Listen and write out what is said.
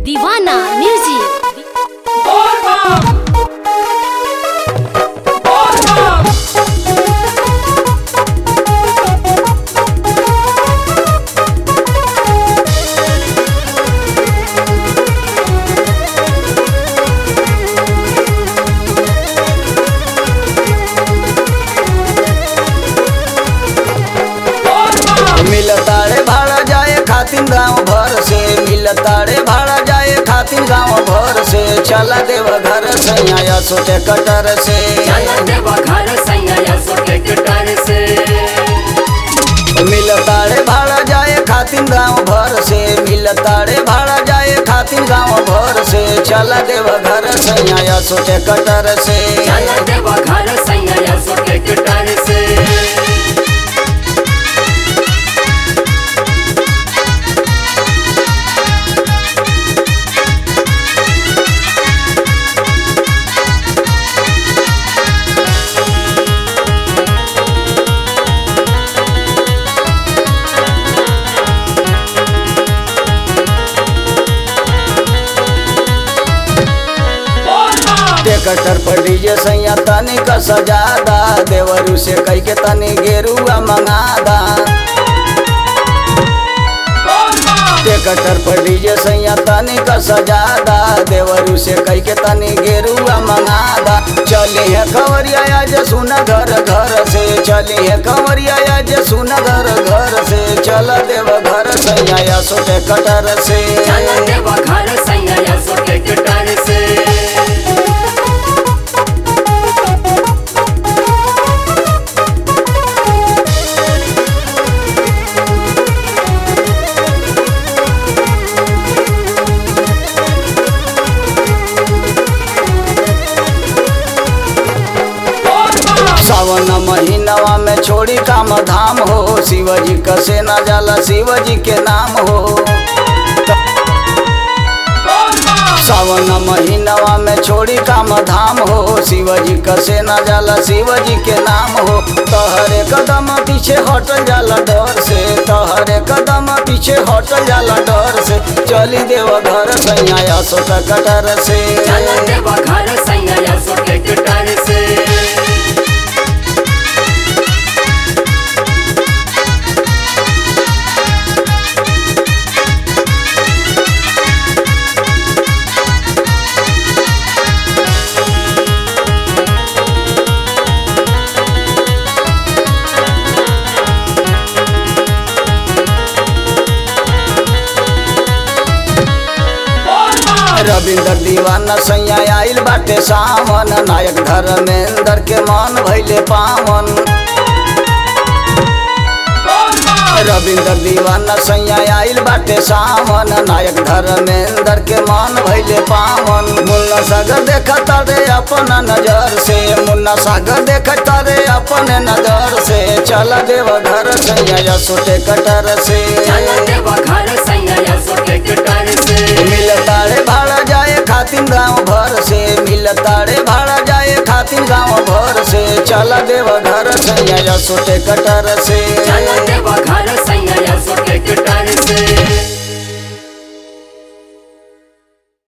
दीवाना म्यूजिक। मिलताड़े भाड़ा जाए खातिर गाँव भर से, मिलताड़े भाड़ा जाए खातिर गाँव भर से, चला देव घर सैया सोटे कटर से, चला देव घर सैया सोटे कटर से। मिलताड़े भाड़ा जाए खातिर गाँव भर से, मिलताड़े भाड़ा जाए खातिर गाँव भर से, चला देव घर सैया सोटे कटर से, चला देव घर सैया सोटे कटर से। कटर पर डीजे सैया तनी का सजादा, देवरू से कई के तनी गेरुआ मंगादा। कटर पर डीजे सैया तनी का सजादा, देवरू से कई के तनी गेरुआ मंगादा। चली है खवरिया आज सुना घर घर से, चली है खवरिया आज सुना घर घर से, चल देव घर सैया सोटे कटर से, चला देव घर सैया सोटे कटर से। सावन महीनवा में छोड़ी काम धाम हो, शिवजी कसे न जाला शिवजी के नाम हो। सावन महीनवा में छोड़ी काम धाम हो, शिवजी कसे न जाला शिवजी के नाम हो। तहरे कदम पीछे हटल जाला डर से, तहरे कदम पीछे हटल जाला डर से, चली देव घर सैया सोटा कटर से, चला देव घर सैया सोटे कटर से। रविंद्र दीवाना सैया आइल बाटे सावन, नायक धर्मेंद्र के मन भैले पावन। रविंद्र दीवाना सैया आइल बाटे सावन, नायक धर्मेंद्र के मन भैले पावन। मुन्ना सागर देखता रे अपन नजर से, मुन्ना सागर देखता रे अपन नजर से, चला देव घर सैया सोटे कटर से, चला देव घर सैया सोटे कटर से। मिलताड़े भाड़ा जाए खातिर गाँव भर से, मिलताड़े भाड़ा जाए खातिर गाँव भर से, चला देव घर सैया सोटे कटर से, चला देव घर